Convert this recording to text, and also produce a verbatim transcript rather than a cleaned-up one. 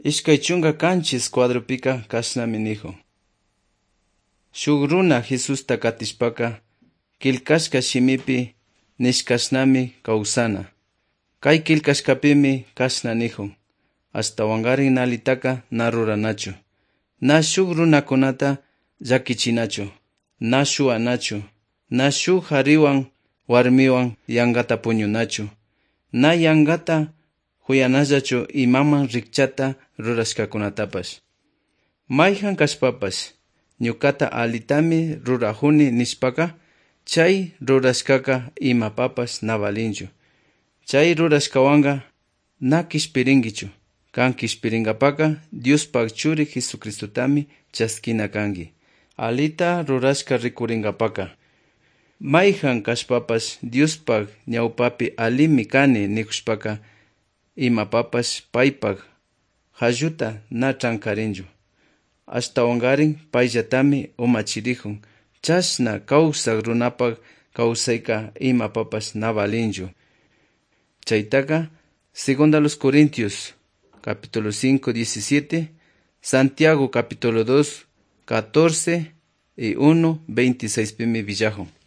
Ishkay chunka kanchis cuadrupika kashnami nihun. Shuk runa Jesusta katishpaka kilkashka shimipi nishkashnami kawsana. Kay kilkashkapimi kashna nihun. Hasta wangarin nalitaka na ruranachu. Na shuk runakunata llakichinachu. Na shuanachu. Na shuk hariwan warmiwan yankata puñunachu. Na yankata huyanallachu imaman rikchata rurashkakunatapash. Mayjan kashpapash ñukata alitami rurajuni nishpaka chay rurashkaka imapapash na valinchu. Chay rurashkawanka na kishpirinkichu. Kan kishpirinkapaka Diospak churi Jesucristotami chaskina kanki. Alita rurashka rikurinkapaka. Mayjan kashpapash Diospak ñawpapi alimi kani nikushpaka imapapash paypak halluta na trankarinchu. Hasta wangarin payllatami umachirihun. Chashna kawsak runapak kawsayka imapapash na valinchu. Chaytaka Segunda los Corintios capítulo cinco diecisiete, Santiago capítulo dos catorce y uno veintiséis pimi villajun.